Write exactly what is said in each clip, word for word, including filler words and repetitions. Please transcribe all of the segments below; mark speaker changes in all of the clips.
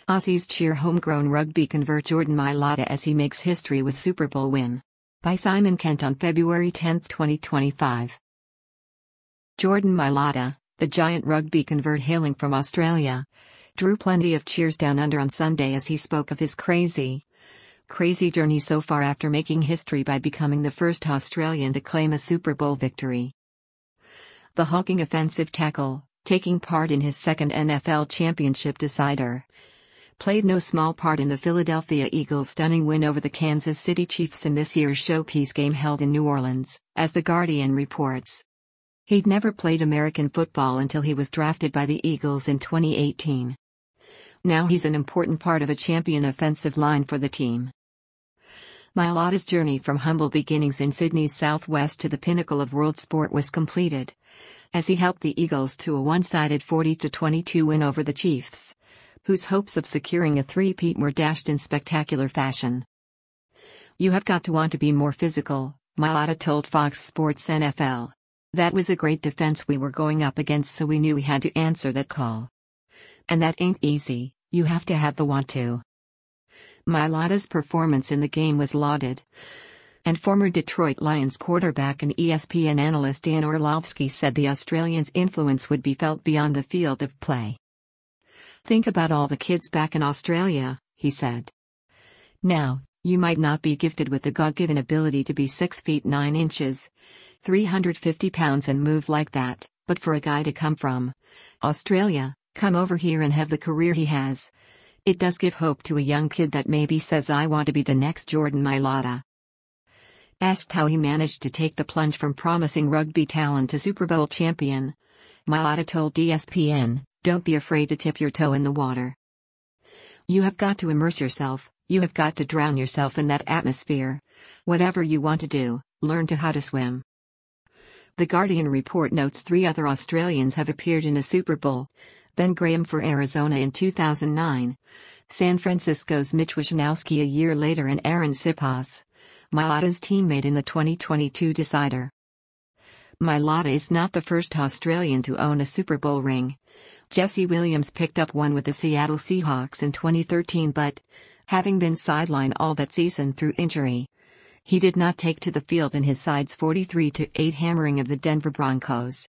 Speaker 1: Aussies cheer homegrown rugby convert Jordan Mailata as he makes history with Super Bowl win. By Simon Kent on February tenth twenty twenty-five. Jordan Mailata, the giant rugby convert hailing from Australia, drew plenty of cheers down under on Sunday as he spoke of his crazy, crazy journey so far after making history by becoming the first Australian to claim a Super Bowl victory. The hulking offensive tackle, taking part in his second N F L championship decider, played no small part in the Philadelphia Eagles' stunning win over the Kansas City Chiefs in this year's showpiece game held in New Orleans, as The Guardian reports. He'd never played American football until he was drafted by the Eagles in twenty eighteen. Now he's an important part of a champion offensive line for the team. Mailata's journey from humble beginnings in Sydney's southwest to the pinnacle of world sport was completed, as he helped the Eagles to a one-sided forty to twenty-two win over the Chiefs, whose hopes of securing a three-peat were dashed in spectacular fashion. "You have got to want to be more physical," Mailata told Fox Sports N F L. "That was a great defense we were going up against, so we knew we had to answer that call. And that ain't easy, you have to have the want to." Mailata's performance in the game was lauded, and former Detroit Lions quarterback and E S P N analyst Dan Orlovsky said the Australians' influence would be felt beyond the field of play. "Think about all the kids back in Australia," he said. "Now, you might not be gifted with the God-given ability to be six feet nine inches, three hundred fifty pounds and move like that, but for a guy to come from Australia, come over here and have the career he has, it does give hope to a young kid that maybe says I want to be the next Jordan Mailata." Asked how he managed to take the plunge from promising rugby talent to Super Bowl champion, Mailata told E S P N, "Don't be afraid to tip your toe in the water. You have got to immerse yourself, you have got to drown yourself in that atmosphere. Whatever you want to do, learn to how to swim." The Guardian report notes three other Australians have appeared in a Super Bowl: Ben Graham for Arizona in two thousand nine, San Francisco's Mitch Wishnowsky a year later, and Aaron Siposs, Mailata's teammate in the twenty twenty-two decider. Mailata is not the first Australian to own a Super Bowl ring. Jesse Williams picked up one with the Seattle Seahawks in twenty thirteen, but, having been sidelined all that season through injury, he did not take to the field in his side's forty-three to eight hammering of the Denver Broncos.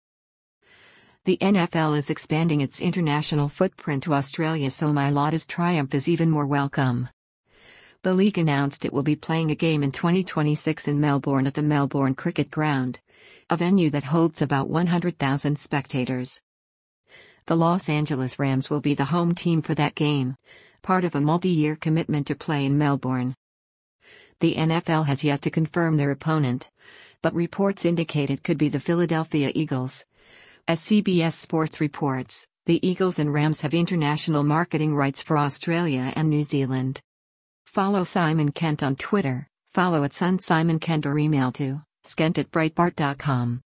Speaker 1: The N F L is expanding its international footprint to Australia, so Mailata's triumph is even more welcome. The league announced it will be playing a game in twenty twenty-six in Melbourne at the Melbourne Cricket Ground, a venue that holds about one hundred thousand spectators. The Los Angeles Rams will be the home team for that game, part of a multi-year commitment to play in Melbourne. The N F L has yet to confirm their opponent, but reports indicate it could be the Philadelphia Eagles. As C B S Sports reports, the Eagles and Rams have international marketing rights for Australia and New Zealand. Follow Simon Kent on Twitter, follow at Sun Simon Kent, or email to skent at breitbart dot com.